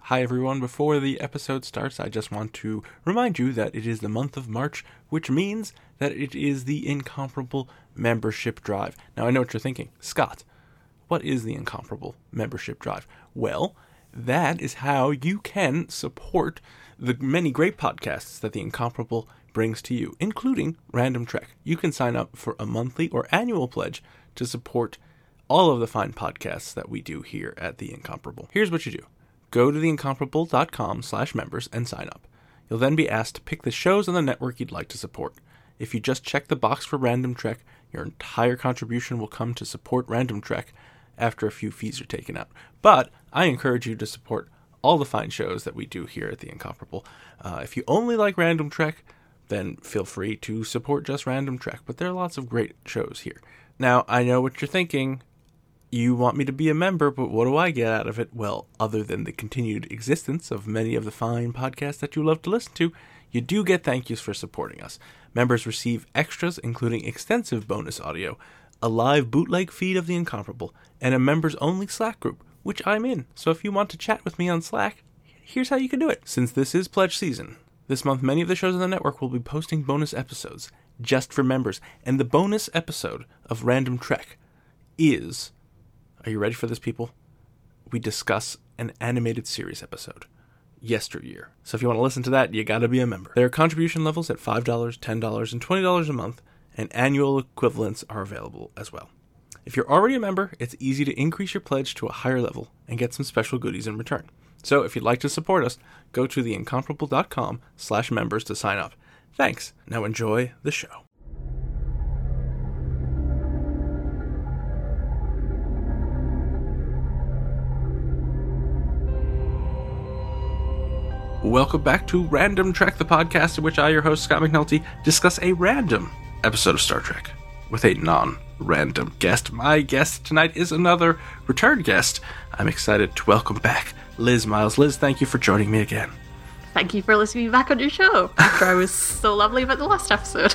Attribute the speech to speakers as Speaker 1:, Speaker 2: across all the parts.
Speaker 1: Hi everyone, before the episode starts, I just want to remind you that it is the month of March, which means that it is the Incomparable Membership Drive. Now I know what you're thinking, Scott, what is the Incomparable Membership Drive? Well, that is how you can support the many great podcasts that the Incomparable brings to you, including Random Trek. You can sign up for a monthly or annual pledge to support all of the fine podcasts that we do here at the Incomparable. Here's what you do. Go to theincomparable.com/members and sign up. You'll then be asked to pick the shows on the network you'd like to support. If you just check the box for Random Trek, your entire contribution will come to support Random Trek after a few fees are taken out. But I encourage you to support all the fine shows that we do here at the Incomparable. If you only like Random Trek, then feel free to support just Random Trek. But there are lots of great shows here. Now, I know what you're thinking. You want me to be a member, but what do I get out of it? Well, other than the continued existence of many of the fine podcasts that you love to listen to, you do get thank yous for supporting us. Members receive extras, including extensive bonus audio, a live bootleg feed of The Incomparable, and a members-only Slack group, which I'm in. So if you want to chat with me on Slack, here's how you can do it. Since this is pledge season, this month many of the shows on the network will be posting bonus episodes just for members. And the bonus episode of Random Trek is... Are you ready for this, people? We discuss an animated series episode, Yesteryear. So if you want to listen to that, you gotta be a member. There are contribution levels at $5, $10, and $20 a month, and annual equivalents are available as well. If you're already a member, it's easy to increase your pledge to a higher level and get some special goodies in return. So if you'd like to support us, go to theincomparable.com/members to sign up. Thanks. Now enjoy the show. Welcome back to Random Trek, the podcast in which I, your host, Scott McNulty, discuss a random episode of Star Trek with a non-random guest. My guest tonight is another return guest. I'm excited to welcome back Liz Miles. Liz, thank you for joining me again.
Speaker 2: Thank you for listening back on your show after I was so lovely about the last episode.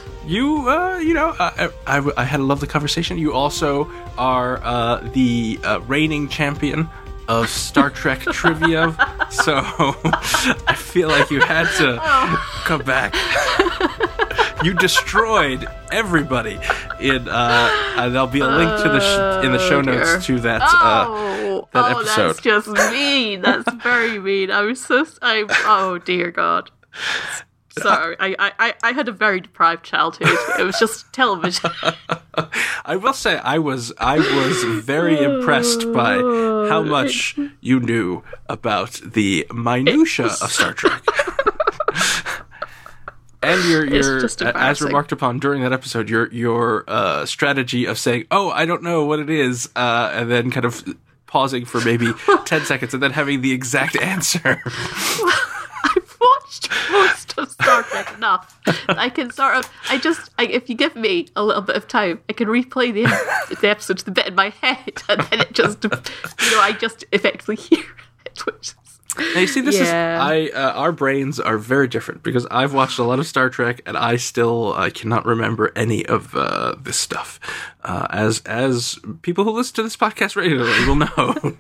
Speaker 1: I had a lovely conversation. You also are the reigning champion of Star Trek trivia, so I feel like you had to come back. You destroyed everybody and there'll be a link to in the show notes to that episode.
Speaker 2: That's just mean. That's very mean. Oh dear God. Sorry, I had a very deprived childhood. It was just television.
Speaker 1: I will say I was very impressed by how much you knew about the minutia of Star Trek. And your as remarked upon during that episode, your strategy of saying, "Oh, I don't know what it is," and then kind of pausing for maybe 10 seconds and then having the exact answer.
Speaker 2: Watched most of Star Trek enough. I can if you give me a little bit of time, I can replay the episode to the bit in my head, and then it just, I just effectively hear it. Which
Speaker 1: now you see, this is our brains are very different because I've watched a lot of Star Trek and I cannot remember any of this stuff. As people who listen to this podcast regularly will know.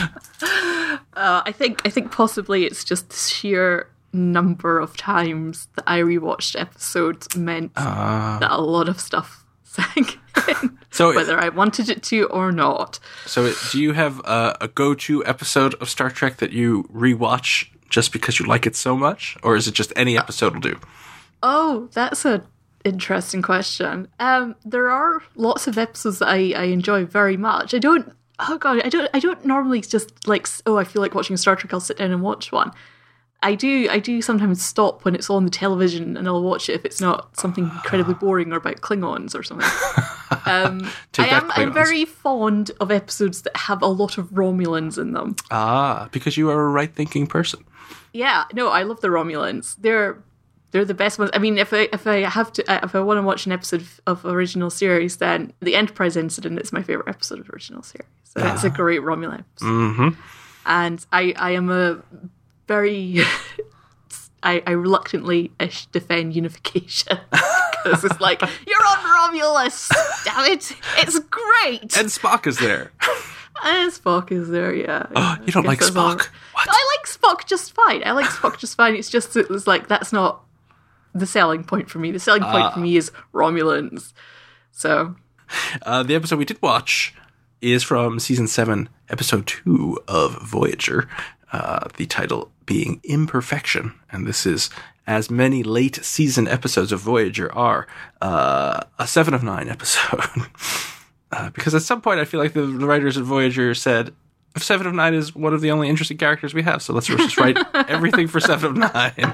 Speaker 2: I think possibly it's just the sheer number of times that I rewatched episodes meant that a lot of stuff sank in, so whether I wanted it to or not.
Speaker 1: So do you have a go-to episode of Star Trek that you rewatch just because you like it so much, or is it just any episode will do?
Speaker 2: Oh, that's an interesting question. There are lots of episodes that I enjoy very much. I don't normally just I feel like watching Star Trek, I'll sit down and watch one. I do sometimes stop when it's on the television and I'll watch it if it's not something incredibly boring or about Klingons or something. I'm very fond of episodes that have a lot of Romulans in them.
Speaker 1: Because you are a right-thinking person.
Speaker 2: Yeah, no, I love the Romulans. They're the best ones. I mean, if I want to watch an episode of original series, then the Enterprise incident is my favorite episode of original series. So it's a great Romulan episode. Mm-hmm. And I am a very I reluctantly defend unification because it's like, you're on Romulus, damn it, it's great.
Speaker 1: And Spock is there.
Speaker 2: Spock is there, yeah.
Speaker 1: Oh, you don't like Spock? What?
Speaker 2: I like Spock just fine. It's just, it was like, that's not the selling point for me. The selling point for me is Romulans. So.
Speaker 1: The episode we did watch is from season 7, episode 2 of Voyager. The title being Imperfection. And this is, as many late season episodes of Voyager are, a 7 of 9 episode. Because at some point I feel like the writers of Voyager said, 7 of 9 is one of the only interesting characters we have, so let's just write everything for 7 of 9.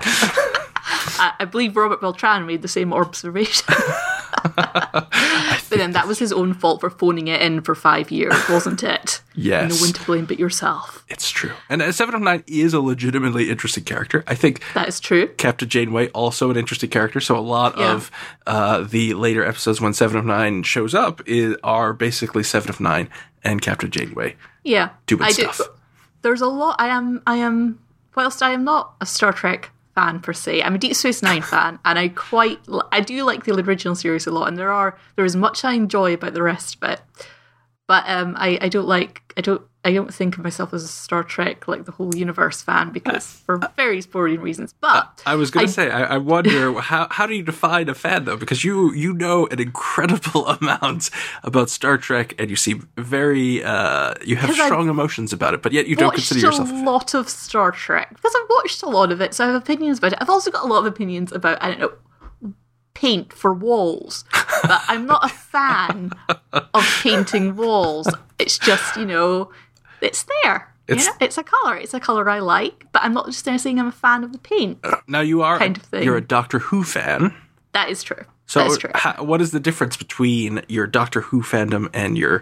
Speaker 2: I believe Robert Beltran made the same observation. But then that was his own fault for phoning it in for 5 years, wasn't it?
Speaker 1: Yes.
Speaker 2: No one to blame but yourself.
Speaker 1: It's true. And 7 of 9 is a legitimately interesting character. I think
Speaker 2: that is true.
Speaker 1: Captain Janeway, also an interesting character. So a lot of the later episodes when 7 of 9 shows up are basically 7 of 9 and Captain Janeway doing stuff.
Speaker 2: There's a lot. I am, whilst I am not a Star Trek fan per se, I'm a Deep Space Nine fan, and I do like the original series a lot, and there is much I enjoy about the rest of it. But I don't think of myself as a Star Trek, like the whole universe fan, because for various boring reasons. But
Speaker 1: I was going to say, I wonder how do you define a fan though? Because you know an incredible amount about Star Trek, and you seem very you have strong emotions about it, but yet you don't consider yourself a fan.
Speaker 2: I've watched a lot of Star Trek because I've watched a lot of it, so I have opinions about it. I've also got a lot of opinions about, I don't know, paint for walls, but I'm not a fan of painting walls. It's just, it's there. It's a colour. It's a colour I like, but I'm not just there saying I'm a fan of the paint.
Speaker 1: Now you are
Speaker 2: kind of thing.
Speaker 1: You're a Doctor Who fan.
Speaker 2: That is true.
Speaker 1: So
Speaker 2: that is true.
Speaker 1: What is the difference between your Doctor Who fandom and your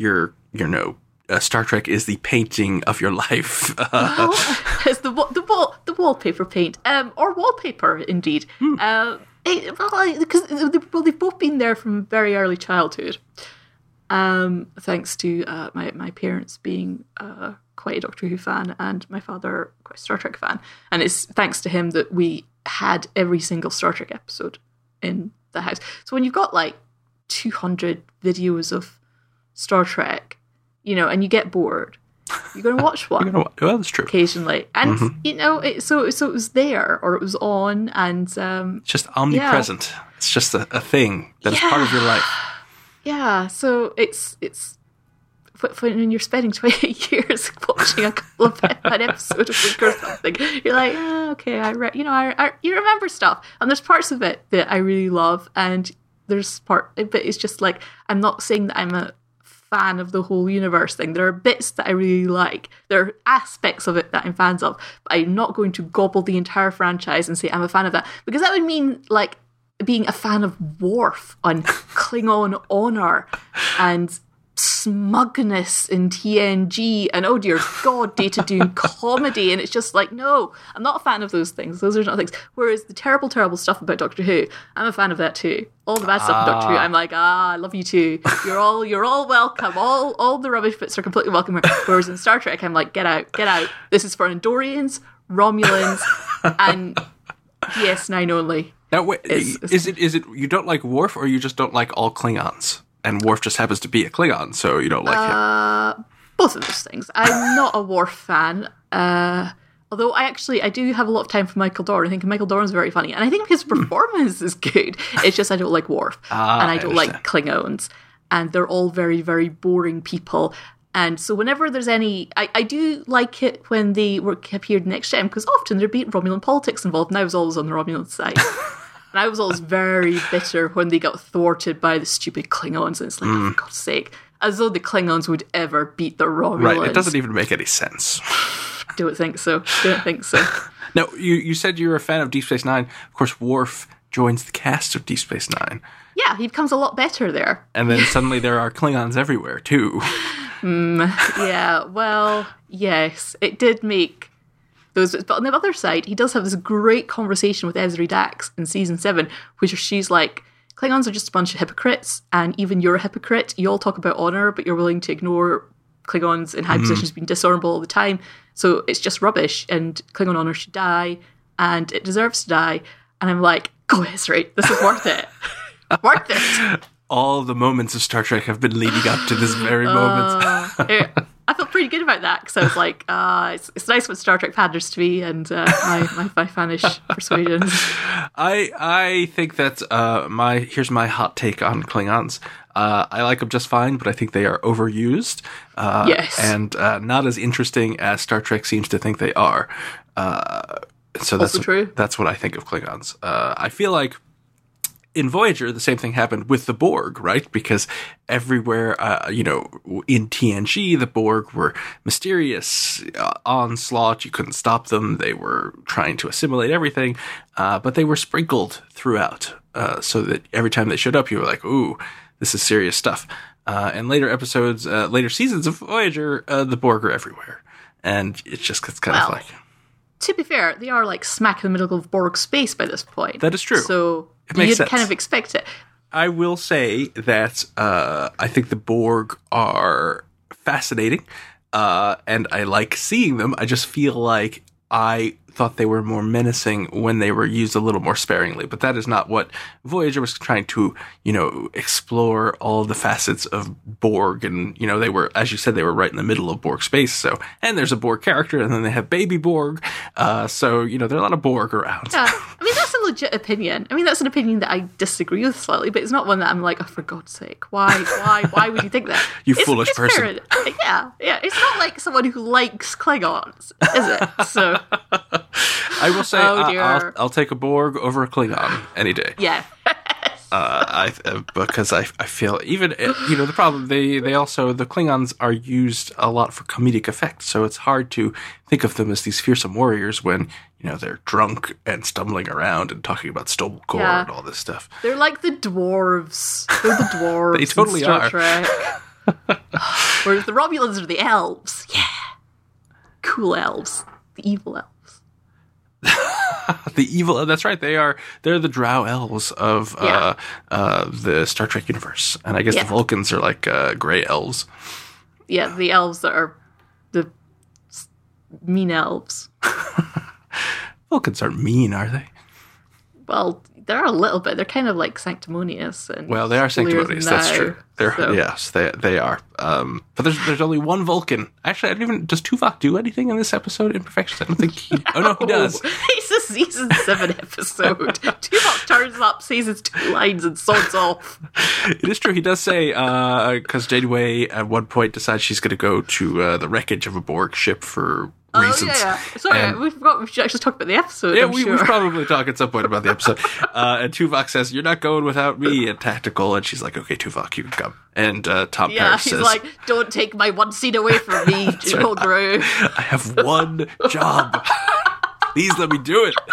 Speaker 1: Star Trek is the painting of your life?
Speaker 2: Well, it's the wallpaper paint, or wallpaper indeed. Because they've both been there from very early childhood, thanks to my parents being quite a Doctor Who fan and my father quite a Star Trek fan, and it's thanks to him that we had every single Star Trek episode in the house. So when you've got like 200 videos of Star Trek, and you get bored, you're going to watch one.
Speaker 1: Well, that's true.
Speaker 2: Occasionally. And, so it was there, or it was on, and...
Speaker 1: it's just omnipresent. Yeah. It's just a thing that is part of your life.
Speaker 2: Yeah, so it's when you're spending 20 years watching a couple of an episode of week or something, you're like, okay, you remember stuff. And there's parts of it that I really love, and but it's just like, I'm not saying that I'm a fan of the whole universe thing. There are bits that I really like. There are aspects of it that I'm fans of, but I'm not going to gobble the entire franchise and say I'm a fan of that, because that would mean like being a fan of Worf on Klingon honor and smugness in TNG and, oh dear God, Data doing comedy, and it's just like, no, I'm not a fan of those things. Those are not things. Whereas the terrible stuff about Doctor Who, I'm a fan of that too. All the bad stuff in Doctor Who, I'm like, I love you too. You're all welcome. All the rubbish bits are completely welcome. Whereas in Star Trek, I'm like, get out. This is for Andorians, Romulans, and DS9 only.
Speaker 1: Now, wait, is it you don't like Worf, or you just don't like all Klingons? And Worf just happens to be a Klingon, so you don't like him.
Speaker 2: Both of those things. I'm not a Worf fan. Although I do have a lot of time for Michael Dorn. I think Michael Dorn's very funny. And I think his performance is good. It's just I don't like Worf. And I don't like Klingons. And they're all very, very boring people. And so whenever there's any... I do like it when they appeared in Next Gen, because often there'd be Romulan politics involved, and I was always on the Romulan side. And I was always very bitter when they got thwarted by the stupid Klingons. And it's like, oh, for God's sake. As though the Klingons would ever beat the Romulans.
Speaker 1: Right, it doesn't even make any sense.
Speaker 2: Don't think so.
Speaker 1: Now, you said you're a fan of Deep Space Nine. Of course, Worf joins the cast of Deep Space Nine.
Speaker 2: Yeah, he becomes a lot better there.
Speaker 1: And then suddenly there are Klingons everywhere, too.
Speaker 2: Yeah, well, yes. It did make... But on the other side, he does have this great conversation with Ezri Dax in season 7, which she's like, Klingons are just a bunch of hypocrites, and even you're a hypocrite. You all talk about honor, but you're willing to ignore Klingons in high positions being dishonorable all the time. So it's just rubbish, and Klingon honor should die, and it deserves to die. And I'm like, go Ezri, this is worth it. Worth it.
Speaker 1: All the moments of Star Trek have been leading up to this very moment.
Speaker 2: I felt pretty good about that because I was like, it's nice when Star Trek panders to me and my fanish persuasions.
Speaker 1: I think that here's my hot take on Klingons. I like them just fine, but I think they are overused.
Speaker 2: Yes.
Speaker 1: And not as interesting as Star Trek seems to think they are. So that's
Speaker 2: true.
Speaker 1: That's what I think of Klingons. I feel like in Voyager, the same thing happened with the Borg, right? Because everywhere, in TNG, the Borg were mysterious, onslaught. You couldn't stop them. They were trying to assimilate everything, but they were sprinkled throughout, so that every time they showed up, you were like, ooh, this is serious stuff. And later seasons of Voyager, the Borg are everywhere. And it just gets kind of like...
Speaker 2: To be fair, they are like smack in the middle of Borg space by this point.
Speaker 1: That is true.
Speaker 2: So
Speaker 1: you'd
Speaker 2: kind of expect it.
Speaker 1: I will say that I think the Borg are fascinating, and I like seeing them. I just feel like I thought they were more menacing when they were used a little more sparingly. But that is not what Voyager was trying to, explore all the facets of Borg. And, they were, as you said, they were right in the middle of Borg space. So, and there's a Borg character, and then they have baby Borg. So, there are a lot of Borg around.
Speaker 2: Yeah. I mean, that's a legit opinion. I mean, that's an opinion that I disagree with slightly, but it's not one that I'm like, oh, for God's sake, why would you think that?
Speaker 1: You foolish person.
Speaker 2: Fair. Yeah. It's not like someone who likes Klingons, is it? So...
Speaker 1: I will say, I'll take a Borg over a Klingon any day.
Speaker 2: Yeah.
Speaker 1: Because I feel even the problem they also the Klingons are used a lot for comedic effect, so it's hard to think of them as these fearsome warriors when they're drunk and stumbling around and talking about stolen core and all this stuff.
Speaker 2: They're like the dwarves. They're the dwarves.
Speaker 1: They totally
Speaker 2: in Star
Speaker 1: are.
Speaker 2: Trek. Whereas the Romulans are the elves. Yeah, cool elves. The evil elves.
Speaker 1: The evil, that's right, they're the drow elves of the Star Trek universe. And I guess the Vulcans are like gray elves.
Speaker 2: Yeah, the elves that are the mean elves.
Speaker 1: Vulcans aren't mean, are they?
Speaker 2: Well, they're a little bit. They're kind of like sanctimonious. And
Speaker 1: well, they are sanctimonious, that's true. Yes, they are. But there's only one Vulcan. Actually, I don't even... Does Tuvok do anything in this episode, Imperfections? I don't think he... Oh, no, he does.
Speaker 2: It's a season 7 episode. Tuvok turns up, says his 2 lines, and sods off.
Speaker 1: It is true. He does say, because Janeway at one point decides she's going to go to the wreckage of a Borg ship for... reasons.
Speaker 2: Oh, yeah. Sorry, we forgot we should actually talk about the episode.
Speaker 1: Yeah, we should probably talk at some point about the episode. And Tuvok says, "You're not going without me," at Tactical, and she's like, "Okay, Tuvok, you can come." And Tom Paris says,
Speaker 2: he's like, "Don't take my one seat away from me, Joel Grew.
Speaker 1: I have one job. Please let me do it."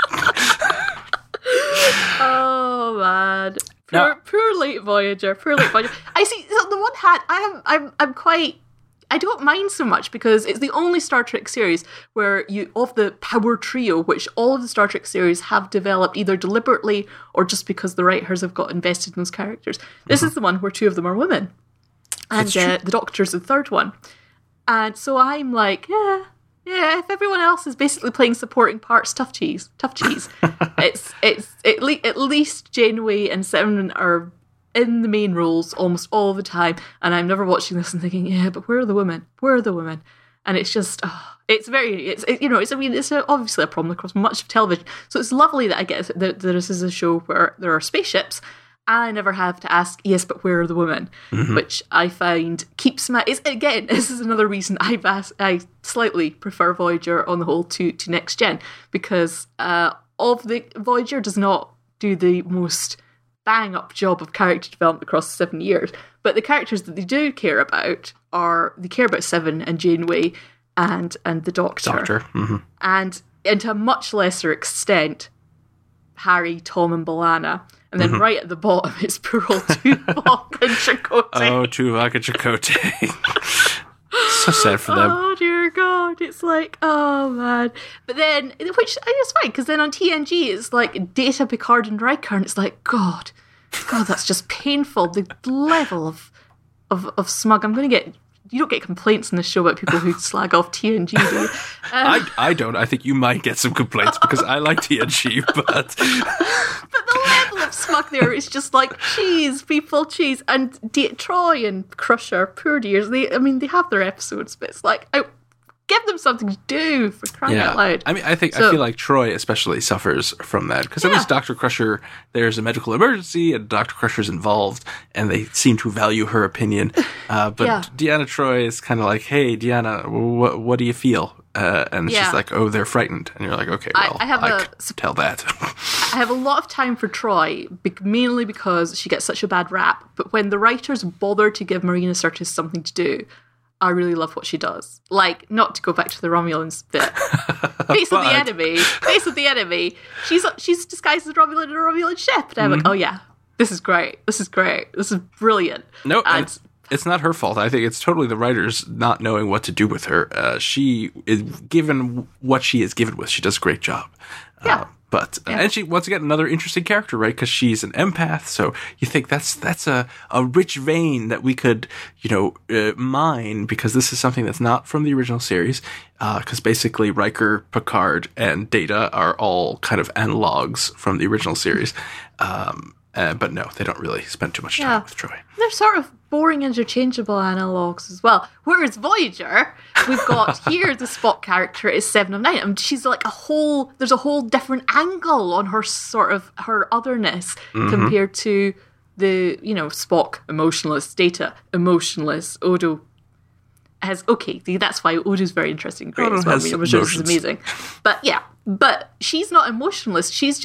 Speaker 2: Oh man, poor late Voyager. I see. So on the one hand, I'm quite. I don't mind so much because it's the only Star Trek series where of the power trio, which all of the Star Trek series have developed either deliberately or just because the writers have got invested in those characters. This is the one where 2 of them are women. And the Doctor's the 3rd one. And so I'm like, yeah, if everyone else is basically playing supporting parts, tough cheese. It's at least Janeway and Seven are in the main roles almost all the time, and I'm never watching this and thinking, yeah, but where are the women? And it's just, it's obviously a problem across much of television. So it's lovely that I get that this is a show where there are spaceships, and I never have to ask, yes, but where are the women? Mm-hmm. Which I find keeps again, this is another reason I slightly prefer Voyager on the whole to Next Gen, because of the Voyager does not do the most bang up job of character development across 7 years, but the characters that they do care about Seven and Janeway and the Doctor.
Speaker 1: Mm-hmm.
Speaker 2: And to a much lesser extent Harry, Tom and B'Elanna, and then right at the bottom it's poor old Tuvok and Chakotay.
Speaker 1: Oh, Tuvok and Chakotay. So sad for them.
Speaker 2: Oh dear God, it's like, oh man. But then, which I think is fine, because then on TNG it's like Data, Picard and Riker, and it's like, God, that's just painful. The level of smug. You don't get complaints in this show about people who slag off TNG, do you?
Speaker 1: I don't. I think you might get some complaints because I like TNG, but
Speaker 2: the level of smack there. It's just like cheese, people, cheese, and Troy and Crusher, poor dears. They have their episodes, but it's like, give them something to do, for crying out loud.
Speaker 1: I mean, I feel like Troy especially suffers from that, because at least Dr. Crusher, there's a medical emergency and Dr. Crusher's involved, and they seem to value her opinion. But Deanna Troi is kind of like, hey, Deanna, what do you feel? And she's like, oh, they're frightened. And you're like, okay, well, I could tell that.
Speaker 2: I have a lot of time for Troy, mainly because she gets such a bad rap. But when the writers bother to give Marina Sirtis something to do, I really love what she does. Like, not to go back to the Romulans bit. Face of the enemy. She's disguised as a Romulan in a Romulan ship. And I'm like, oh yeah, this is great. This is brilliant.
Speaker 1: No, it's not her fault. I think it's totally the writers not knowing what to do with her. She is given what she is given with. She does a great job. And she, once again, another interesting character, right? Because she's an empath, so you think that's a rich vein that we could, mine, because this is something that's not from the original series. Because basically Riker, Picard, and Data are all kind of analogs from the original series. But no, they don't really spend too much time with Troy.
Speaker 2: They're sort of boring, interchangeable analogues as well. Whereas Voyager, we've got here the Spock character is 7 of 9. I mean, she's like there's a whole different angle on her sort of her otherness compared to the, Spock emotionless, Data emotionless, Odo has, that's why Odo's very interesting and great as well. Which is amazing. But she's not emotionless. She's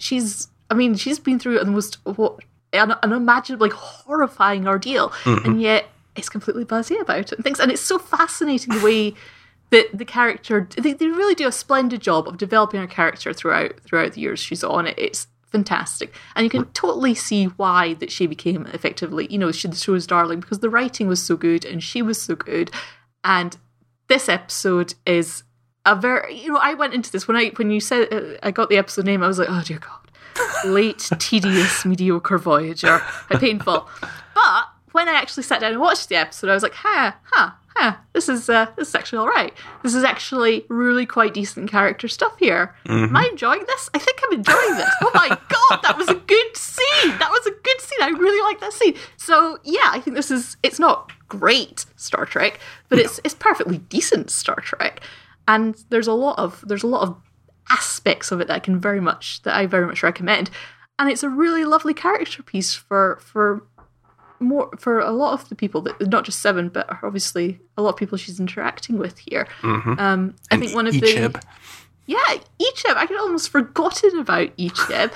Speaker 2: been through the most unimaginably horrifying ordeal, and yet is completely blasé about it and things. And it's so fascinating the way that the character, they really do a splendid job of developing her character throughout the years she's on it. It's fantastic. And you can totally see why that she became effectively, the show's darling, because the writing was so good and she was so good. And this episode is a very, I went into this when you said I got the episode name, I was like, oh dear God. Late, tedious, mediocre Voyager. How painful. But when I actually sat down and watched the episode, I was like, this is actually all right. This is actually really quite decent character stuff here. Am I enjoying this? I think I'm enjoying this. Oh my God, that was a good scene. I really like that scene. So yeah, I think it's not great Star Trek, but it's perfectly decent Star Trek. And there's a lot of aspects of it that I very much recommend, and it's a really lovely character piece for a lot of the people that, not just Seven, but obviously a lot of people she's interacting with here. I think one of
Speaker 1: Icheb.
Speaker 2: Icheb. I had almost forgotten about Icheb.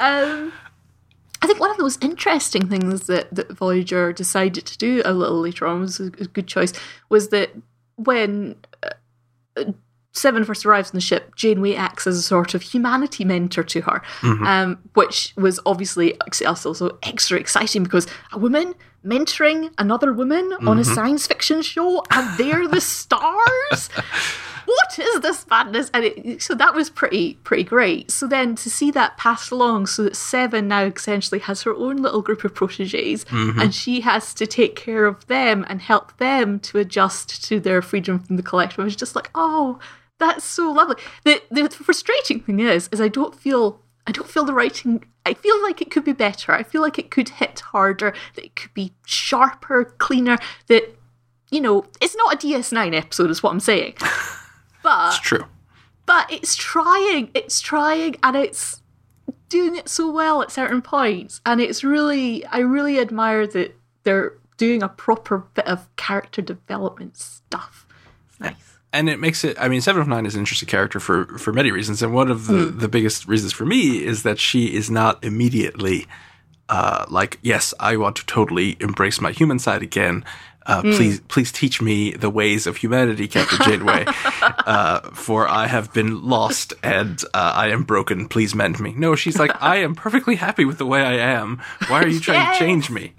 Speaker 2: I think one of the most interesting things that Voyager decided to do a little later on, was a good choice, was that when Seven first arrives on the ship, Janeway acts as a sort of humanity mentor to her, which was obviously also extra exciting, because a woman mentoring another woman on a science fiction show, and they're the stars? What is this madness? And so that was pretty great. So then to see that passed along, so that Seven now essentially has her own little group of proteges, and she has to take care of them and help them to adjust to their freedom from the collective. I was just like, oh, that's so lovely. The frustrating thing is I don't feel the writing. I feel like it could be better. I feel like it could hit harder. That it could be sharper, cleaner. That, it's not a DS9 episode, is what I'm saying. But
Speaker 1: it's true.
Speaker 2: But it's trying. It's trying, and it's doing it so well at certain points. And I really admire that they're doing a proper bit of character development stuff. It's nice.
Speaker 1: And it makes it, 7 of 9 is an interesting character for many reasons. And one of the biggest reasons for me is that she is not immediately yes, I want to totally embrace my human side again. Please teach me the ways of humanity, Captain Janeway, for I have been lost and I am broken. Please mend me. No, she's like, I am perfectly happy with the way I am. Why are you trying to change me?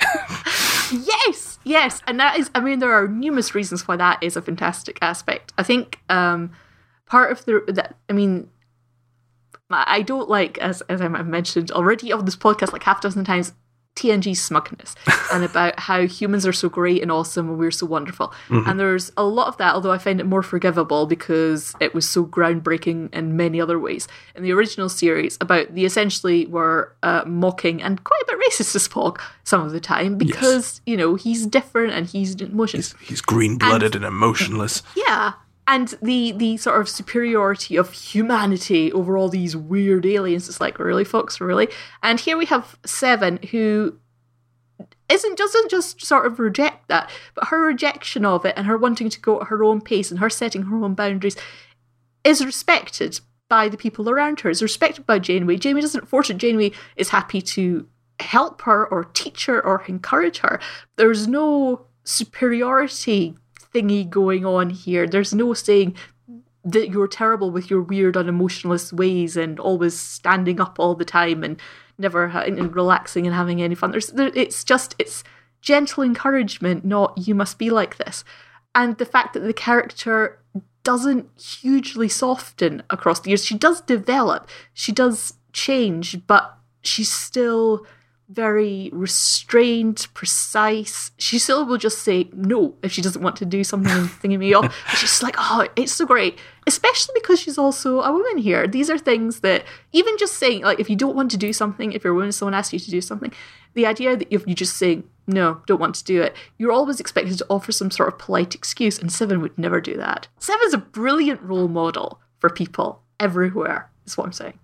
Speaker 2: Yes, and that is, there are numerous reasons why that is a fantastic aspect. I think part of I don't like, as I mentioned already on this podcast like half a dozen times, TNG's smugness and about how humans are so great and awesome and we're so wonderful. And there's a lot of that, although I find it more forgivable because it was so groundbreaking in many other ways. In the original series, about the essentially were mocking and quite a bit racist to Spock some of the time because, you know, he's different and he's emotions.
Speaker 1: He's green-blooded and emotionless.
Speaker 2: Yeah. And the sort of superiority of humanity over all these weird aliens. It's like, really, folks, really? And here we have Seven, who doesn't just sort of reject that, but her rejection of it and her wanting to go at her own pace and her setting her own boundaries is respected by the people around her. Is respected by Janeway. Janeway doesn't force it. Janeway is happy to help her or teach her or encourage her. There's no superiority thingy going on here. There's no saying that you're terrible with your weird unemotionless ways and always standing up all the time and never and relaxing and having any fun. It's gentle encouragement, not you must be like this. And the fact that the character doesn't hugely soften across the years. She does develop, she does change, but she's still very restrained, precise. She still will just say no if she doesn't want to do something and thinking me off. She's like, oh, it's so great. Especially because she's also a woman here. These are things that, even just saying, like, if you don't want to do something, if you're a woman, someone asks you to do something, the idea that if you just say, no, don't want to do it, you're always expected to offer some sort of polite excuse, and Seven would never do that. Seven's a brilliant role model for people everywhere, is what I'm saying.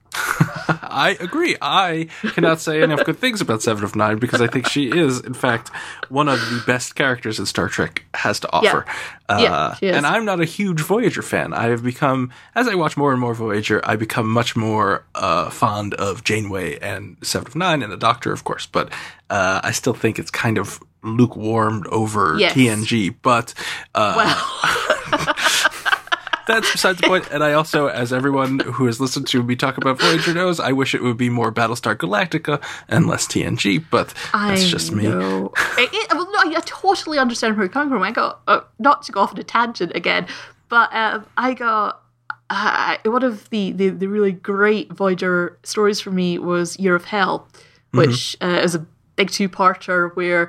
Speaker 1: I agree. I cannot say enough good things about Seven of Nine because I think she is, in fact, one of the best characters that Star Trek has to offer.
Speaker 2: She is.
Speaker 1: And I'm not a huge Voyager fan. I have become, as I watch more and more Voyager, I become much more fond of Janeway and Seven of Nine and the Doctor, of course. But I still think it's kind of lukewarmed over TNG. But that's besides the point. And I also, as everyone who has listened to me talk about Voyager knows, I wish it would be more Battlestar Galactica and less TNG, but that's just me.
Speaker 2: I totally understand where you're coming from. I got, not to go off on a tangent again, but I got, one of the really great Voyager stories for me was Year of Hell, which is a big two-parter where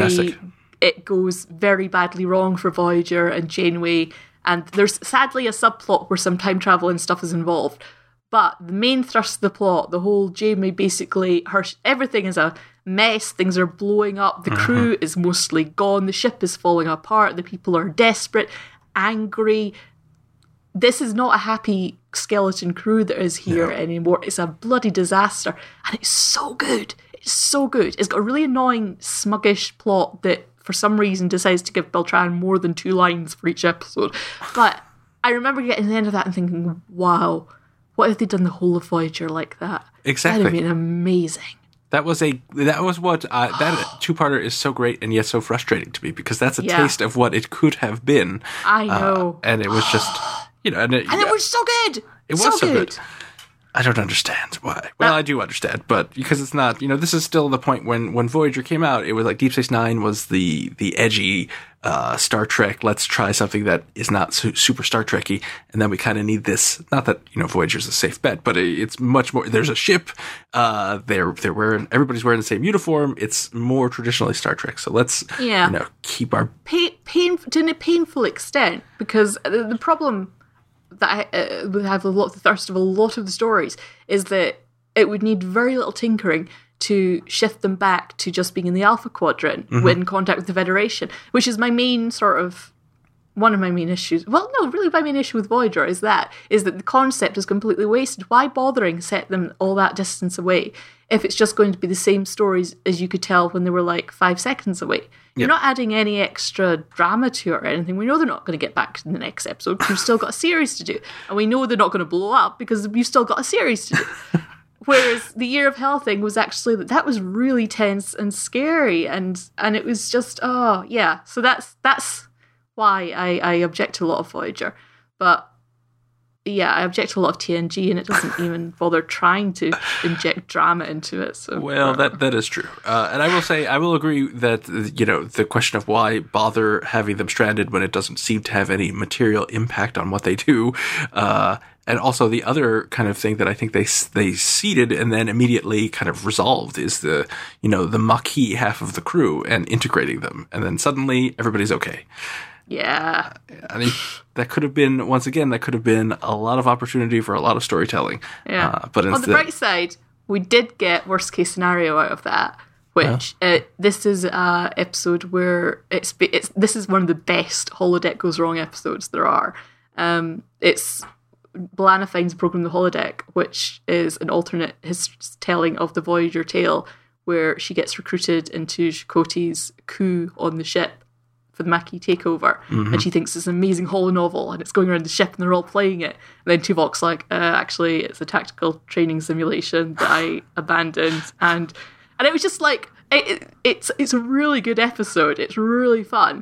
Speaker 2: it goes very badly wrong for Voyager and Janeway. And there's sadly a subplot where some time travel and stuff is involved. But the main thrust of the plot, the whole Janeway basically, everything is a mess. Things are blowing up. The crew is mostly gone. The ship is falling apart. The people are desperate, angry. This is not a happy skeleton crew that is here anymore. It's a bloody disaster. And it's so good. It's so good. It's got a really annoying, sluggish plot that for some reason decides to give Beltran more than 2 lines for each episode. But I remember getting to the end of that and thinking, wow, what if they'd done the whole of Voyager like that?
Speaker 1: Exactly.
Speaker 2: That'd have been amazing.
Speaker 1: That was what that two-parter is so great and yet so frustrating to me because that's a taste of what it could have been.
Speaker 2: I know.
Speaker 1: And it was just, and it
Speaker 2: was so good.
Speaker 1: It was so good. I don't understand why. Well, I do understand, but because it's not, this is still the point when Voyager came out, it was like Deep Space Nine was the edgy Star Trek, let's try something that is not super Star Trekky, and then we kind of need this, not that, Voyager's a safe bet, but it's much more, there's a ship, everybody's wearing the same uniform, it's more traditionally Star Trek, so let's, keep our...
Speaker 2: to a painful extent, because the problem that would have the thirst of a lot of the stories is that it would need very little tinkering to shift them back to just being in the Alpha Quadrant when in contact with the Federation, which is my main one of my main issues. Well, no, really my main issue with Voyager is that the concept is completely wasted. Why bothering set them all that distance away if it's just going to be the same stories as you could tell when they were like 5 seconds away? You're not adding any extra drama to it or anything. We know they're not going to get back in the next episode because we've still got a series to do. And we know they're not going to blow up because we've still got a series to do. Whereas the Year of Hell thing was actually, that was really tense and scary. And it was just, So that's why I object to a lot of Voyager. But I object to a lot of TNG, and it doesn't even bother trying to inject drama into it. So,
Speaker 1: well, that is true. And I will say, I will agree that, the question of why bother having them stranded when it doesn't seem to have any material impact on what they do, And also the other kind of thing that I think they seeded and then immediately kind of resolved is the Maquis half of the crew and integrating them. And then suddenly everybody's okay.
Speaker 2: Yeah.
Speaker 1: I mean, that could have been a lot of opportunity for a lot of storytelling.
Speaker 2: Yeah.
Speaker 1: But
Speaker 2: on the bright side, we did get worst case scenario out of that, which this is an episode where this is one of the best holodeck goes wrong episodes there are. It's B'Elanna finds a program in the holodeck, which is an alternate telling of the Voyager tale, where she gets recruited into Chakotay's coup on the ship for the Maquis takeover, and she thinks it's an amazing holonovel, and it's going around the ship, and they're all playing it. And then Tuvok's like, actually, it's a tactical training simulation that I abandoned, and it was just like it's a really good episode. It's really fun.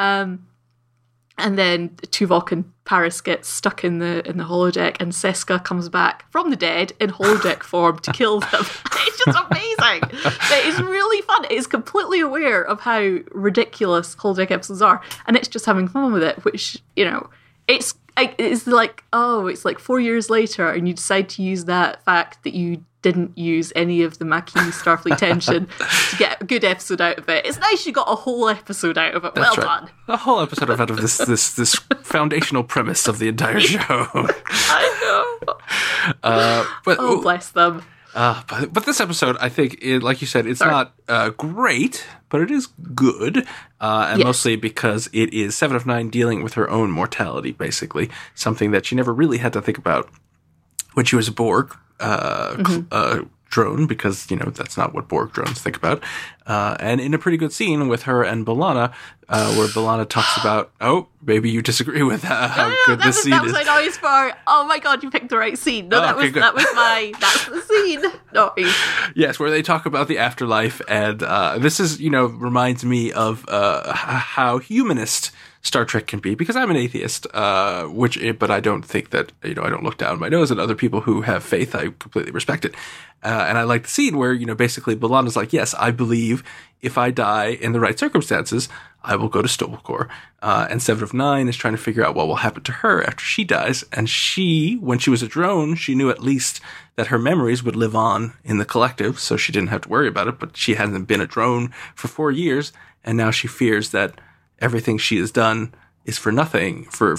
Speaker 2: And then Tuvok and Paris get stuck in the holodeck, and Seska comes back from the dead in holodeck form to kill them. It's just amazing. It's really fun. It's completely aware of how ridiculous holodeck episodes are, and it's just having fun with it. Which it's like 4 years later, and you decide to use that fact that you didn't use any of the Maquis Starfleet tension to get a good episode out of it. It's nice you got a whole episode out of it.
Speaker 1: That's
Speaker 2: well
Speaker 1: right.
Speaker 2: done.
Speaker 1: A whole episode out of this foundational premise of the entire show.
Speaker 2: I know. But bless them.
Speaker 1: But this episode, I think, like you said, it's not great, but it is good, and
Speaker 2: yes.
Speaker 1: mostly because it is 7 of 9 dealing with her own mortality, basically, something that she never really had to think about when she was a Borg drone, because that's not what Borg drones think about. And in a pretty good scene with her and B'Elanna, where B'Elanna talks about, maybe you disagree with how good this scene is.
Speaker 2: That was my noise for. Oh my god, you picked the right scene. No, that's the scene. No.
Speaker 1: Yes, where they talk about the afterlife, and this is reminds me of how humanist Star Trek can be, because I'm an atheist, but I don't think that, I don't look down my nose at other people who have faith. I completely respect it. And I like the scene where, basically B'Elanna's like, yes, I believe if I die in the right circumstances, I will go to Sto-vo-kor. And 7 of 9 is trying to figure out what will happen to her after she dies. And when she was a drone, she knew at least that her memories would live on in the collective, so she didn't have to worry about it. But she hasn't been a drone for 4 years, and now she fears that everything she has done is for nothing, for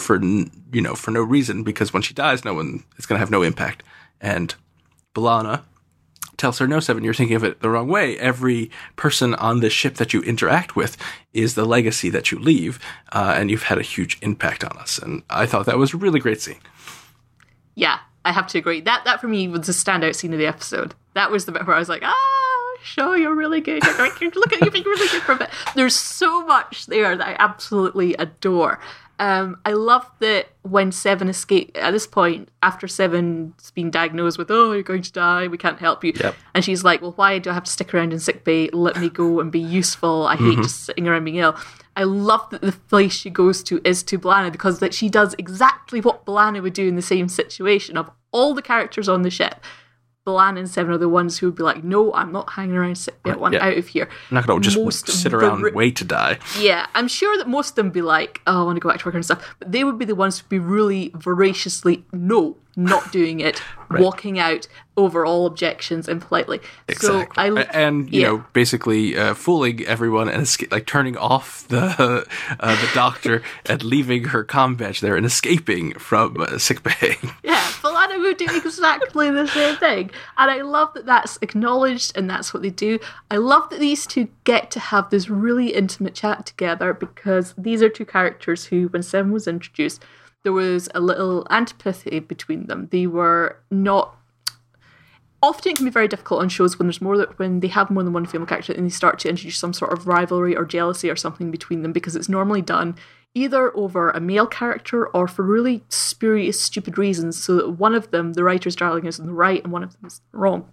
Speaker 1: no reason, because when she dies, it's going to have no impact. And B'Elanna tells her, no, 7, you're thinking of it the wrong way. Every person on this ship that you interact with is the legacy that you leave, and you've had a huge impact on us. And I thought that was a really great scene.
Speaker 2: Yeah, I have to agree. That for me was the standout scene of the episode. That was the bit where I was like, show you're really good. Look at you being really good for a bit. There's so much there that I absolutely adore. I love that when 7 escaped, at this point, after 7's been diagnosed with, you're going to die, we can't help you.
Speaker 1: Yep.
Speaker 2: And she's like, well, why do I have to stick around in sickbay? Let me go and be useful. I hate just sitting around being ill. I love that the place she goes to is to B'Elanna, because that she does exactly what B'Elanna would do in the same situation. Of all the characters on the ship, B'Elanna and 7 are the ones who would be like, no, I'm not hanging around sick bay. I want out of here.
Speaker 1: I'm not going to just sit around and wait to die.
Speaker 2: Yeah, I'm sure that most of them would be like, I want to go back to work and stuff. But they would be the ones who would be really voraciously, no, not doing it, right. Walking out over all objections and politely.
Speaker 1: Exactly. So basically fooling everyone and turning off the doctor and leaving her comm badge there and escaping from sickbay.
Speaker 2: Yeah, B'Elanna would do exactly the same thing. And I love that that's acknowledged and that's what they do. I love that these two get to have this really intimate chat together, because these are two characters who, when 7 was introduced, there was a little antipathy between them. They were not... Often it can be very difficult on shows when they have more than one female character and they start to introduce some sort of rivalry or jealousy or something between them, because it's normally done either over a male character or for really spurious, stupid reasons, so that one of them, the writer's darling, is in the right and one of them is wrong.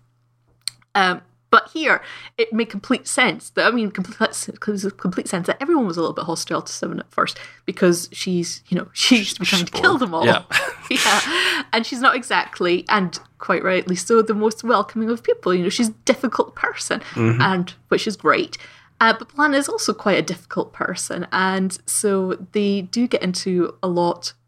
Speaker 2: But here, it made complete sense. Complete sense that everyone was a little bit hostile to 7 at first, because she used to be trying to kill them all.
Speaker 1: Yeah.
Speaker 2: Yeah. And she's not exactly, and quite rightly so, the most welcoming of people. She's a difficult person, and which is great. But B'Elanna is also quite a difficult person, and so they do get into a lot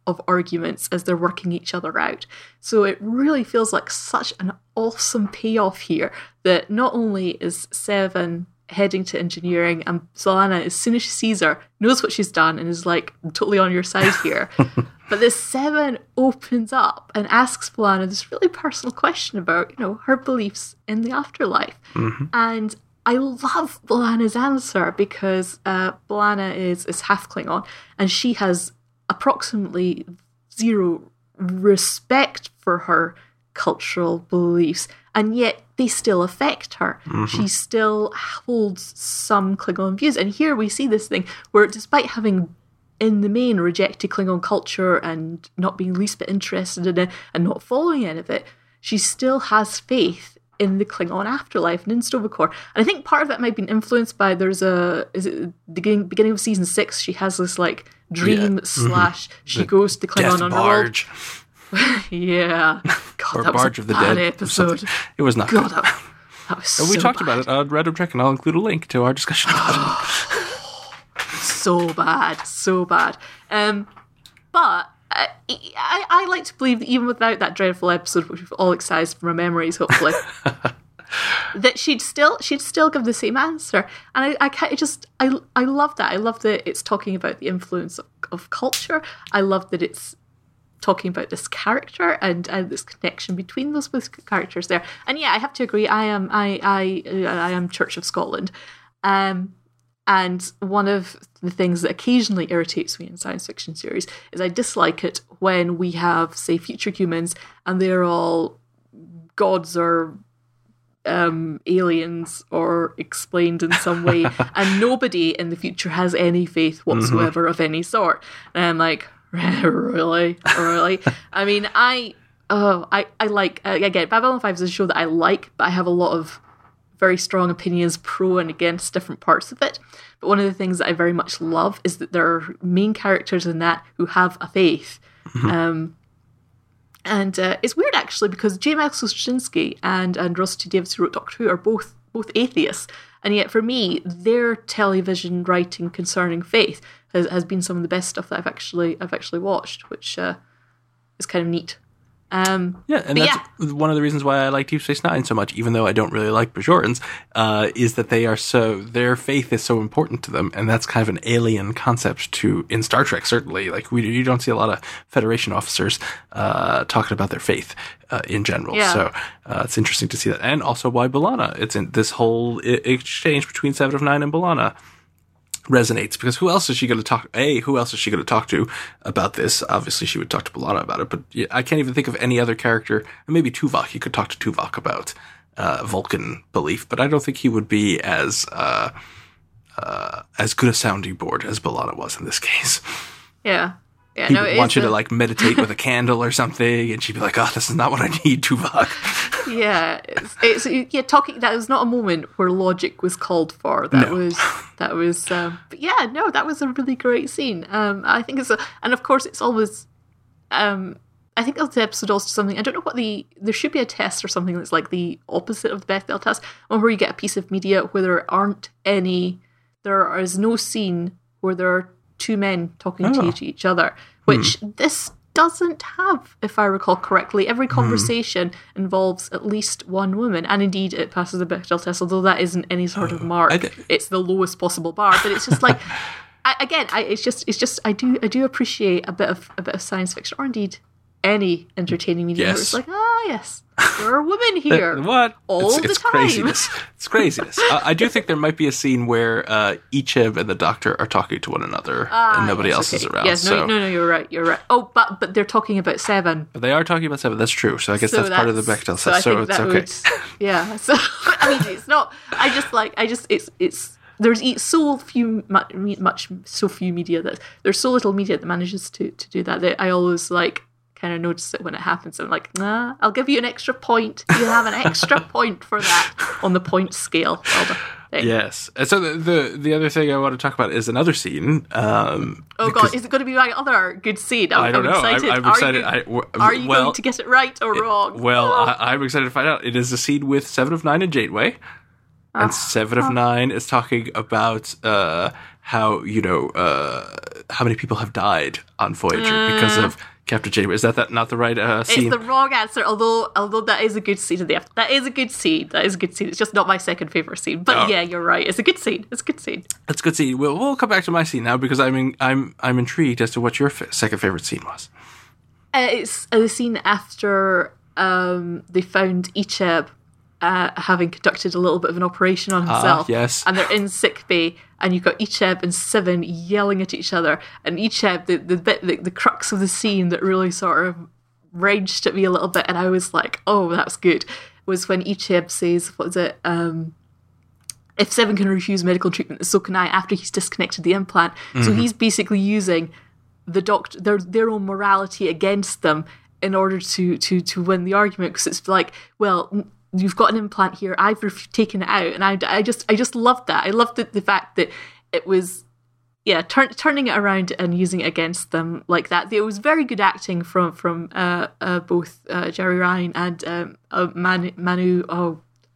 Speaker 2: of arguments as they're working each other out. So it really feels like such an awesome payoff here that not only is Seven heading to engineering and B'Elanna, as soon as she sees her, knows what she's done and is like, I'm totally on your side here. But this Seven opens up and asks B'Elanna this really personal question about, her beliefs in the afterlife.
Speaker 1: Mm-hmm.
Speaker 2: And I love B'Elanna's answer because B'Elanna is half Klingon and she has approximately zero respect for her cultural beliefs, and yet they still affect her. Mm-hmm. She still holds some Klingon views. And here we see this thing where, despite having in the main rejected Klingon culture and not being least bit interested in it and not following any of it, she still has faith in the Klingon afterlife and in Sto-vo-kor. And I think part of that might be influenced by is it the beginning of season 6, she has this like dream / she goes to the Klingon
Speaker 1: Death
Speaker 2: underworld.
Speaker 1: Barge.
Speaker 2: Yeah. God,
Speaker 1: or
Speaker 2: that
Speaker 1: Barge
Speaker 2: was
Speaker 1: of the
Speaker 2: bad
Speaker 1: Dead.
Speaker 2: episode.
Speaker 1: It was not
Speaker 2: God,
Speaker 1: good.
Speaker 2: that was
Speaker 1: And we
Speaker 2: so
Speaker 1: talked
Speaker 2: bad.
Speaker 1: about it on Random Trek, and I'll include a link to our discussion about it.
Speaker 2: So bad. But I like to believe that even without that dreadful episode, which we've all excised from our memories, hopefully, that she'd still give the same answer. And I love that. I love that it's talking about the influence of culture. I love that it's talking about this character and this connection between those both characters there. And yeah, I have to agree. I am Church of Scotland. And one of the things that occasionally irritates me in science fiction series is I dislike it when we have, say, future humans and they're all gods or aliens or explained in some way, and nobody in the future has any faith whatsoever of any sort. And I'm like, really? I mean, I like, again, Babylon 5 is a show that I like, but I have a lot of very strong opinions pro and against different parts of it. But one of the things that I very much love is that there are main characters in that who have a faith. Mm-hmm. And it's weird, actually, because J. Michael Straczynski and Russell T. Davies, who wrote Doctor Who, are both atheists. And yet, for me, their television writing concerning faith has been some of the best stuff that I've actually watched, which is kind of neat.
Speaker 1: And that's one of the reasons why I like Deep Space Nine so much, even though I don't really like Bajorans, is that their faith is so important to them, and that's kind of an alien concept in Star Trek, certainly. Like, you don't see a lot of Federation officers talking about their faith in general. Yeah. So it's interesting to see that. And also why B'Elanna. It's in this whole exchange between Seven of Nine and B'Elanna resonates, because who else is she going to talk to about this? Obviously she would talk to B'Elanna about it, but I can't even think of any other character. Maybe Tuvok. You could talk to Tuvok about Vulcan belief, but I don't think he would be as good a sounding board as B'Elanna was in this case.
Speaker 2: Yeah. Yeah,
Speaker 1: he would want you to like meditate with a candle or something, and she'd be like, "Oh, this is not what I need, Tuvok."
Speaker 2: Yeah, it's talking. That was not a moment where logic was called for. That was. But yeah, no, that was a really great scene. I think and of course it's always. I think the episode also something. I don't know what there should be a test or something that's like the opposite of the Bechdel test, where you get a piece of media where there is no scene where there are two men talking to each other, which this doesn't have, if I recall correctly. Every conversation involves at least one woman, and indeed it passes the Bechdel test, although that isn't any sort of mark. It's the lowest possible bar, but it's just like, I do appreciate a bit of science fiction, or indeed any entertaining media where it's like, yes, there are women here.
Speaker 1: What?
Speaker 2: All the time.
Speaker 1: Craziness. It's craziness. I do think there might be a scene where Icheb and the Doctor are talking to one another and nobody else is around.
Speaker 2: Yes, no, you're right. Oh, but they're talking about Seven.
Speaker 1: But they are talking about Seven, that's true. So I guess that's part of the Bechdel test, so it's okay.
Speaker 2: So, I mean, it's not, it's there's so few media that, there's so little media that manages to do that I always like, kind of notice it when it happens. I'm like, nah, I'll give you an extra point. You have an extra point for that on the point scale.
Speaker 1: Yes. And so the other thing I want to talk about is another scene.
Speaker 2: God, is it going to be my other good scene?
Speaker 1: I don't know.
Speaker 2: Excited.
Speaker 1: I'm excited.
Speaker 2: Are you going to get it right or wrong?
Speaker 1: Well, I'm excited to find out. It is a scene with Seven of Nine and Janeway. And Seven of Nine is talking about how how many people have died on Voyager because of Captain Janeway. Is that not the right scene?
Speaker 2: It's the wrong answer, although that is a good scene. That is a good scene. It's just not my second favourite scene. But yeah, you're right. It's a good scene. It's a good scene.
Speaker 1: It's a good scene. We'll come back to my scene now because I'm intrigued as to what your second favourite scene was.
Speaker 2: It's the scene after they found Icheb having conducted a little bit of an operation on himself.
Speaker 1: Yes.
Speaker 2: And they're in sickbay, and you've got Icheb and Seven yelling at each other. And Icheb, the crux of the scene that really sort of raged at me a little bit, and I was like, oh, that's good, was when Icheb says, what is it? If Seven can refuse medical treatment, so can I, after he's disconnected the implant. Mm-hmm. So he's basically using the doctor, their own morality against them in order to win the argument, because it's like, well, you've got an implant here, I've taken it out, and I just loved that. I loved the fact that it was, turning it around and using it against them like that. It was very good acting from both Jerry Ryan and Manu. Oh,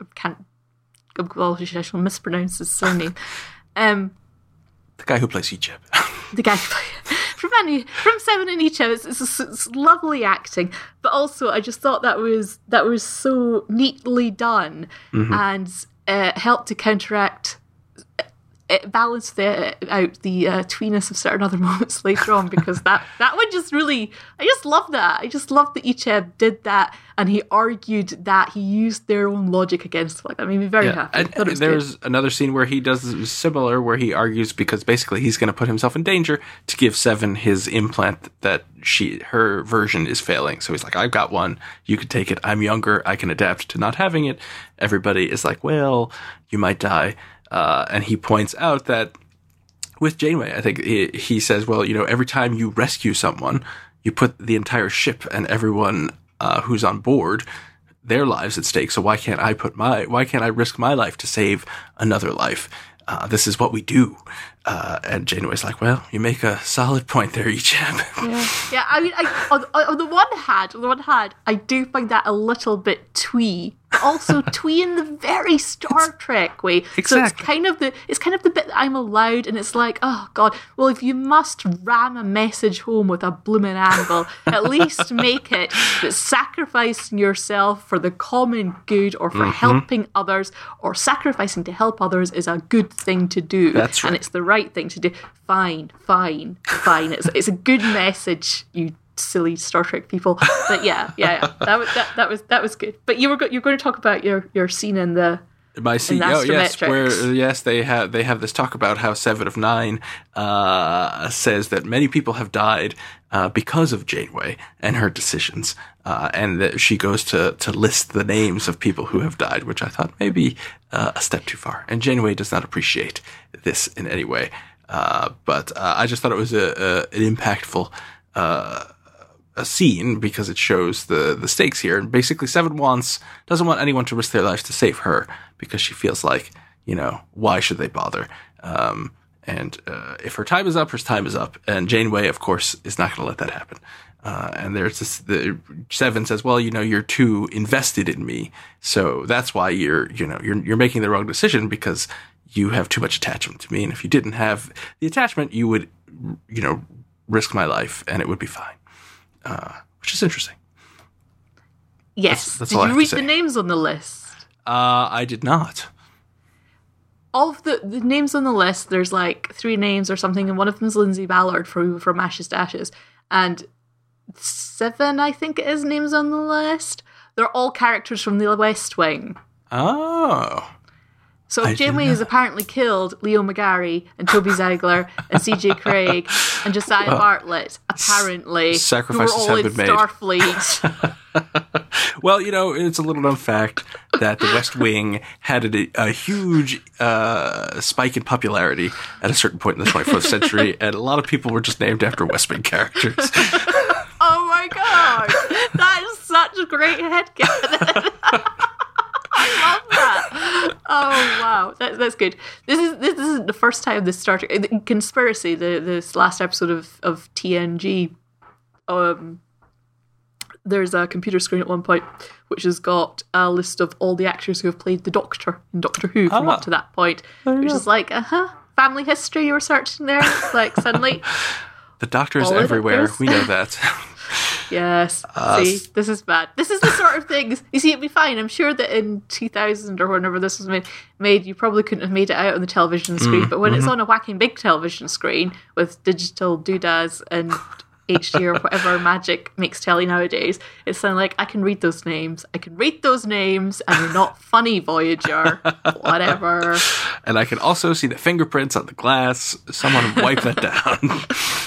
Speaker 2: I shall mispronounce his surname.
Speaker 1: The guy who plays Icheb.
Speaker 2: The guy from Seven and Icheb. It's lovely acting, but also I just thought that was so neatly done, and helped to counteract, it balanced out the tweeness of certain other moments later on, because that one just really, I just love that. I just love that Icheb did that, and he argued that he used their own logic against them. That made me very happy.
Speaker 1: And there's another scene where he does similar, where he argues because basically he's going to put himself in danger to give Seven his implant that her version is failing. So he's like, I've got one, you can take it, I'm younger, I can adapt to not having it. Everybody is like, well, you might die. And he points out that with Janeway, I think he says, well, every time you rescue someone, you put the entire ship and everyone who's on board, their lives at stake. So why can't I risk my life to save another life? This is what we do. And Janeway's like, well, you make a solid point there, Icheb.
Speaker 2: Yeah. I mean, on the one hand, I do find that a little bit twee, but also twee in the very Star Trek way.
Speaker 1: Exactly.
Speaker 2: So it's kind of the bit that I'm allowed, and it's like, oh God, well, if you must ram a message home with a blooming anvil, at least make it that sacrificing yourself for the common good, or for helping others, or sacrificing to help others, is a good thing to do.
Speaker 1: That's right.
Speaker 2: And it's the right thing to do. Fine. It's a good message, you silly Star Trek people. But yeah. That was good. But you're going to talk about your scene in the
Speaker 1: my scene. Oh yes, where they have this talk about how 7 of 9 says that many people have died because of Janeway and her decisions, and that she goes to list the names of people who have died, which I thought maybe a step too far. And Janeway does not appreciate this in any way. But I just thought it was an impactful a scene, because it shows the stakes here. And basically, Seven doesn't want anyone to risk their lives to save her, because she feels like, why should they bother? And if her time is up, her time is up. And Janeway, of course, is not going to let that happen. And there's this. Seven says, "Well, you're too invested in me, so that's why you're making the wrong decision, because you have too much attachment to me. And if you didn't have the attachment, you would, risk my life, and it would be fine." Which is interesting.
Speaker 2: Yes.
Speaker 1: That's
Speaker 2: did you read the names on the list?
Speaker 1: I did not.
Speaker 2: Of the names on the list, there's like 3 names or something, and one of them's Lindsay Ballard from Ashes to Ashes, and 7, I think it is, names on the list. They're all characters from the West Wing.
Speaker 1: Oh.
Speaker 2: So Janeway has apparently killed Leo McGarry and Toby Ziegler and CJ Craig and Josiah Bartlett, apparently.
Speaker 1: Sacrifices
Speaker 2: who were all
Speaker 1: have been
Speaker 2: in
Speaker 1: made.
Speaker 2: Starfleet.
Speaker 1: Well, it's a little known fact that the West Wing had a huge spike in popularity at a certain point in the 21st century, and a lot of people were just named after West Wing characters.
Speaker 2: Oh my god! That is such a great headcanon. I love that. Oh wow, that's good. This isn't the first time this Star Trek Conspiracy, this last episode of TNG. There's a computer screen at one point which has got a list of all the actors who have played the Doctor in Doctor Who from up to that point, which is like, family history you were searching there? Like, suddenly...
Speaker 1: The Doctor is everywhere. We know that.
Speaker 2: Yes. See, this is bad. This is the sort of things... You see, it'd be fine. I'm sure that in 2000 or whenever this was made, you probably couldn't have made it out on the television screen. But when it's on a whacking big television screen with digital doodads and HD or whatever magic makes telly nowadays, it's sounding like, I can read those names. And they're not funny, Voyager. Whatever.
Speaker 1: And I can also see the fingerprints on the glass. Someone wipe that down.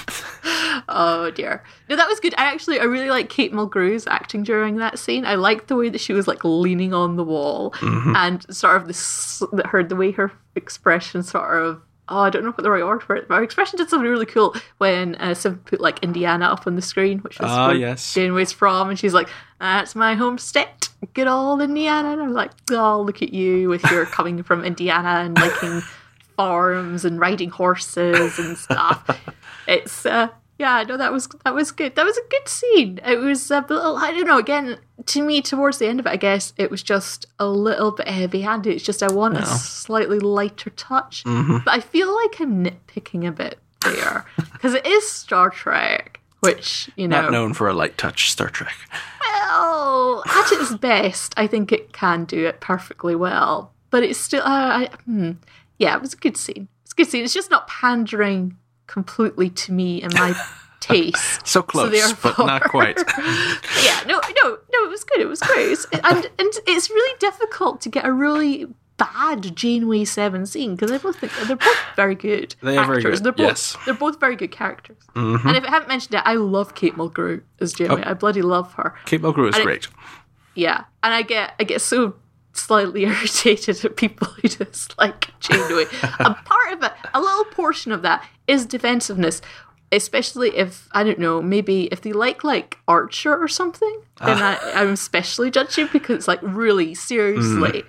Speaker 2: Oh dear. No, that was good. I really like Kate Mulgrew's acting during that scene. I liked the way that she was like leaning on the wall and sort of the way her expression sort of, I don't know what the right word for it, but her expression did something really cool when Seven put like Indiana up on the screen, which was where Janeway's from, and she's like, that's my home state, good old Indiana. And I'm like, oh, look at you with your coming from Indiana and liking farms and riding horses and stuff. It's yeah, no, that was good. That was a good scene. It was a little, I don't know, again, to me, towards the end of it, I guess, it was just a little bit heavy-handed. It's just I want a slightly lighter touch. But I feel like I'm nitpicking a bit there. Because it is Star Trek, which, you know...
Speaker 1: Not known for a light touch, Star Trek.
Speaker 2: Well, at its best, I think it can do it perfectly well. But it's still... yeah, it was a good scene. It's a good scene. It's just not pandering completely to me and my taste.
Speaker 1: So close, but not quite.
Speaker 2: Yeah, no, it was good. It was great. And it's really difficult to get a really bad Janeway 7 scene because they're both very good.
Speaker 1: They are very good.
Speaker 2: They're both very good characters. And if I haven't mentioned it, I love Kate Mulgrew as Janeway. I bloody love her.
Speaker 1: Kate Mulgrew is great.
Speaker 2: Yeah, and I get so slightly irritated at people who dislike Janeway. And part of it, a little portion of that, is defensiveness. Especially if, I don't know, maybe if they like Archer or something, then I'm especially judging because it's like, really, seriously,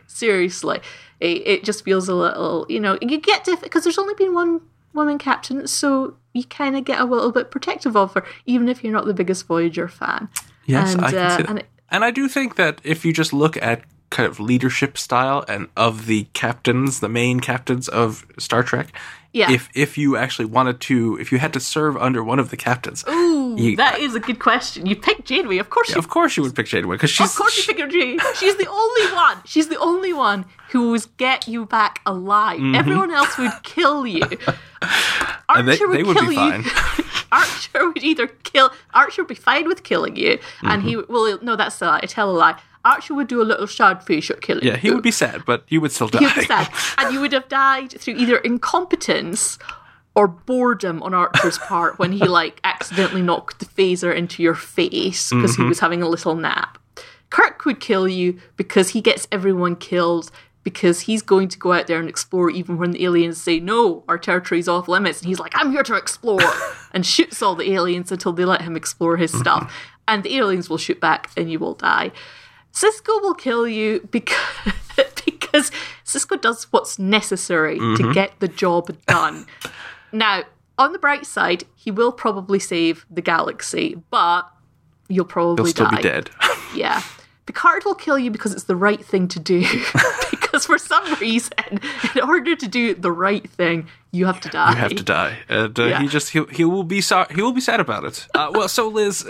Speaker 2: it just feels a little, you know, you get because there's only been one woman captain, so you kind of get a little bit protective of her, even if you're not the biggest Voyager fan.
Speaker 1: Yes, I can see that. And I do think that if you just look at kind of leadership style and of the captains, the main captains of Star Trek, if you actually wanted to, if you had to serve under one of the captains.
Speaker 2: Ooh, that is a good question. You picked Janeway, of course.
Speaker 1: Of course you would pick Janeway, because she's...
Speaker 2: Of course you pick her, Janeway. She's the only one. She's the only one who would get you back alive. Everyone else would kill you. Archer
Speaker 1: they would be fine.
Speaker 2: Archer would either kill... Archer would be fine with killing you, and he... Well, no, that's a lie. I tell a lie. Archer would do a little sad face at killing you.
Speaker 1: Yeah, he would be sad, but you would still die.
Speaker 2: He would be sad. And you would have died through either incompetence or boredom on Archer's part when he, accidentally knocked the phaser into your face because he was having a little nap. Kirk would kill you because he gets everyone killed because he's going to go out there and explore even when the aliens say, no, our territory's off limits. And he's like, I'm here to explore. And shoots all the aliens until they let him explore his stuff. And the aliens will shoot back and you will die. Sisko will kill you because Sisko does what's necessary to get the job done. Now, on the bright side, he will probably save the galaxy, but you'll probably
Speaker 1: He'll still
Speaker 2: die.
Speaker 1: be dead.
Speaker 2: Yeah. Picard will kill you because it's the right thing to do. Because for some reason, in order to do the right thing, you have to die.
Speaker 1: You have to die. And he will be sad about it. Well, so Liz...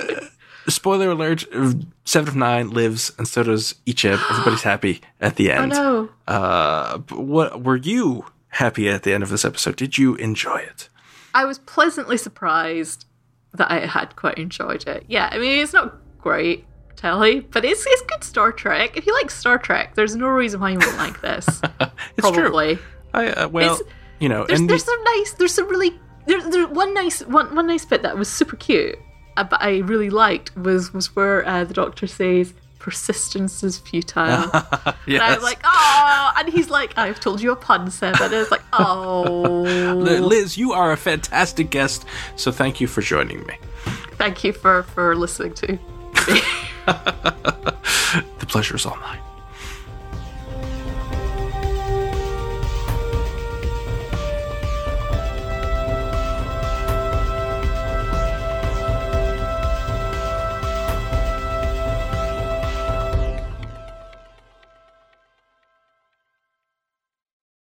Speaker 1: spoiler alert, 7 of 9 lives, and so does Icheb. Everybody's happy at the end.
Speaker 2: Oh,
Speaker 1: no. What were you happy at the end of this episode? Did you enjoy it?
Speaker 2: I was pleasantly surprised that I had quite enjoyed it. Yeah, I mean, it's not great telly, but it's good Star Trek. If you like Star Trek, there's no reason why you won't like this.
Speaker 1: It's
Speaker 2: probably.
Speaker 1: True. You know,
Speaker 2: there's one nice bit that was super cute. But I really liked was where the Doctor says persistence is futile.
Speaker 1: Yes.
Speaker 2: And I was like, oh, and he's like, I've told you a pun, Seb. And I was like, oh,
Speaker 1: Liz, you are a fantastic guest, so thank you for joining me.
Speaker 2: Thank you for listening to me.
Speaker 1: The pleasure is all mine.